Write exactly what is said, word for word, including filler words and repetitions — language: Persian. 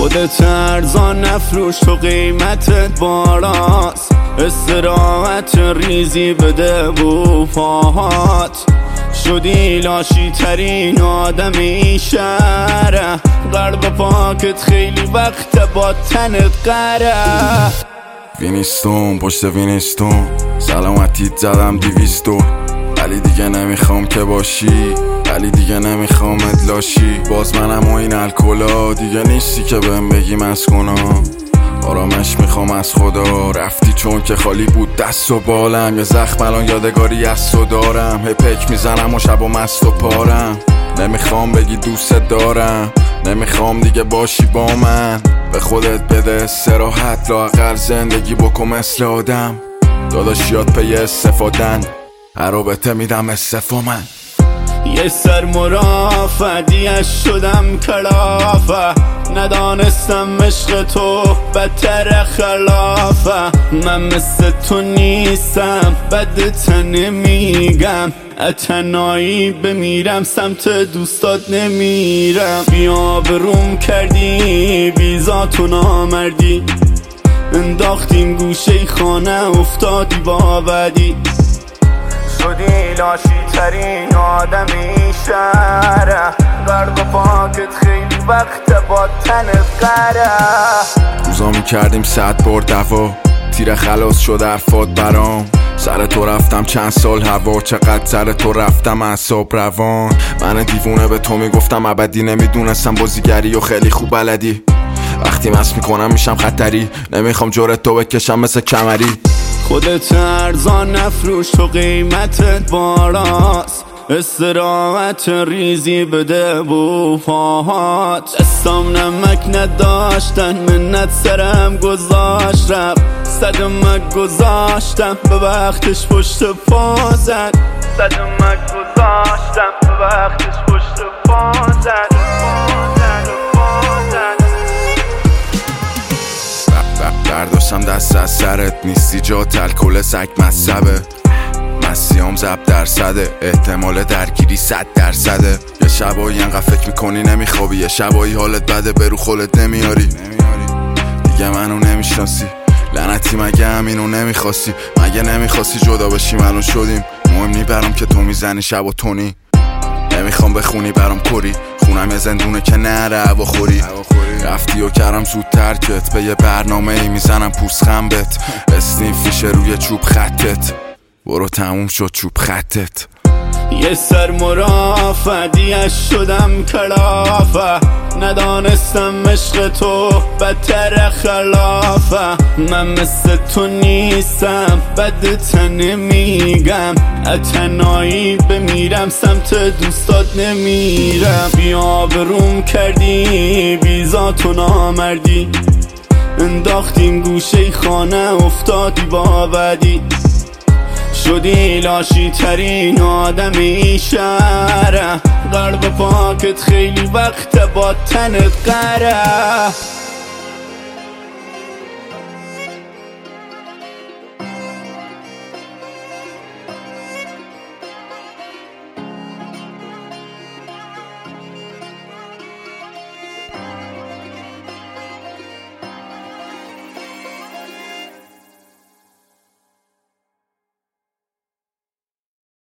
خودت ارزان نفروش تو قیمتت بالاست، استراحت ریزی بده بو پاهات. شدی لاشی ترین آدم این شهره، قلب پاکت خیلی وقت با تنت قره. وینستون پشت وینستون سلامتیت زدم دیویستون، ولی دیگه نمیخوام که باشی، ولی دیگه نمیخوام ادلاشی. باز منم و این الکلا دیگه نیستی که بهم بگی مسکونا. آرامش میخوام از خدا، رفتی چون که خالی بود دست و بالم. یه زخم الان یادگاری از تو دارم، هی پک میزنم و شب و مست و پارم. نمیخوام بگی دوست دارم، نمیخوام دیگه باشی با من. به خودت بده استراحت، لااقل زندگی بکن مثل آدم. داداشیات پی استفادن، هر رابطه میدم استفا من. یه سر مرافعیش شدم کلافه، ندانستم عشق تو بدتر خلافه. من مثل تو نیستم بدت نمیگم، اتنایی بمیرم سمت دوستات نمیرم. بیا بروم کردی بیزاتو نامردی، انداختیم گوشه خانه افتادی با بدی. شدی لاشی ترین آدم این شهره، قلب پاکت خیلی وقت با تنت قره. روزا میکردیم صد بار دوا، تیر خلاص شد حرفات برام. سر تو رفتم چند سال هوا، چقدر سر تو رفتم اعصاب روان. من دیوونه به تو میگفتم ابدی، نمیدونستم بازیگری و خیلی خوب بلدی. وقتی مست میکنم میشم خطری، نمیخوام جورت تو بکشم مثل کمری. خودت ارزان نفروش تو قیمتت بالاست، استراحت ریزی بده بو پاهات. دستام نمک نداشتن منت سرم گذاشت رفت، صدمک گذاشتم به وقتش پشت پا زد. صدمک گذاشتم به وقتش پشت پا زد. برداشتم دست از سرت، نیستی جات الکل سگ مصبه. مسیام زب درصده، احتمال درگیری صد درصده. یه شبایی انقدر فکر میکنی نمیخوابی، یه شبایی حالت بده برو خولت نمیاری. دیگه منو نمیشناسی لعنتی، مگه همینو نمیخواستی؟ مگه نمیخواستی جدا بشیم الان شدیم؟ مهم نی برام که تو میزنی شب و تونی. نمیخوام بخونی برام کری، خونم یه زندونه که نره هوا خوری. رفتی و کردم زود ترکت، به یه برنامه ای میزنم پوست خنبت. اسنیم فیشه روی چوب خطت، برو تموم شد چوب خطت. یه سر مرافعیش شدم کلافه، ندانستم عشق تو بدتر خلافه. من مثل تو نیستم بدت نمیگم، اتنایی بمیرم سمت دوستات نمیرم. بیا بروم کردی بیزاتو نامردی، انداختیم گوشه خانه افتادی با بدی. شدی لاشی ترین آدم این شهره، قلب پاکت خیلی وقت با تنت قره.